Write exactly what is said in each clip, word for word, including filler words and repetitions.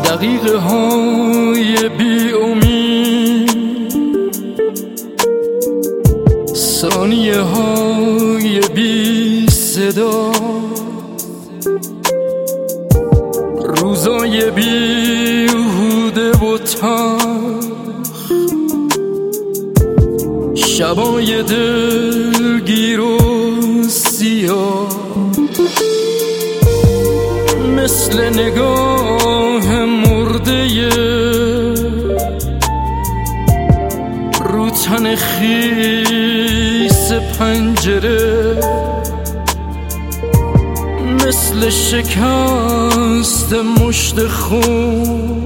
دقیقه های بی امید، ثانیه های بی صدا، روزای بیهوده و تلخ، شبای دلگیر و سیاه، مثل نگاه مرده رو تن خیس پنجره، مثل شکست مشت خون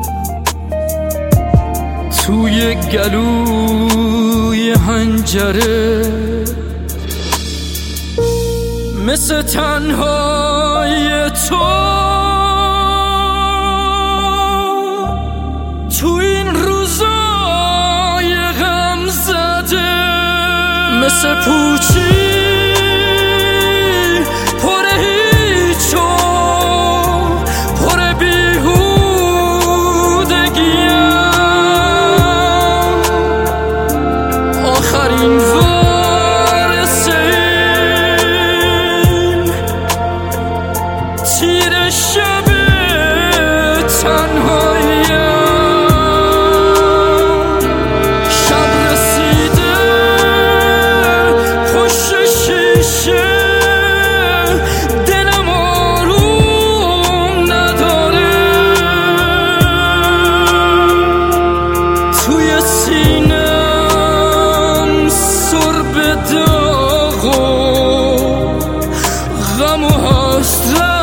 توی گلوی حنجره، مثل تنهای تو تو این روزای غم زده، مثل پوچی پر هیچ و پر بیهودگیم، آخرین تیر شب تنهاییم، شب رسیده پشت شیشه، دلم آروم نداره، توی سینم سرب داغ و غم و حسرت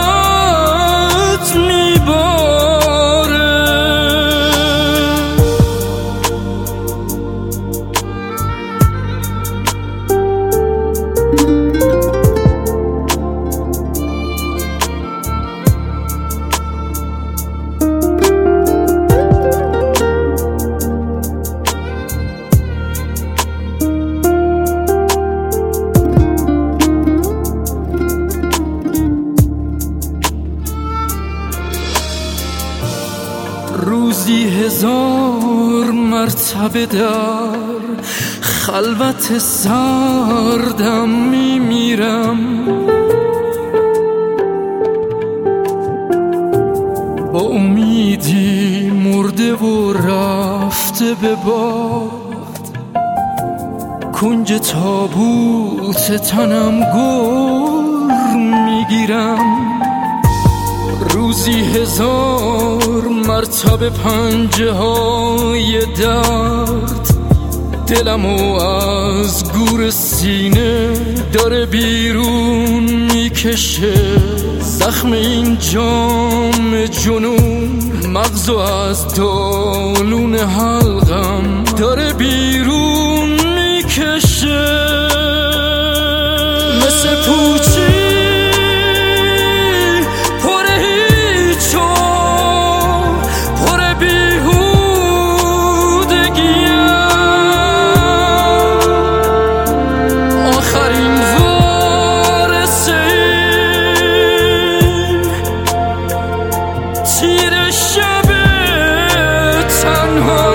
روزی هزار مرتبه در خلوت سردم میمیرم، با امیدی مرده و رفته به باد، کنج تابوت تنم گر میگیرم، روزی هزار مرتبه پنجه های درد دلمو از گور سینه داره بیرون میکشه، زخم این جام جنون مغزو از دالون حلقم داره بیرون میکشه، مثل پوچی تیر شب تنها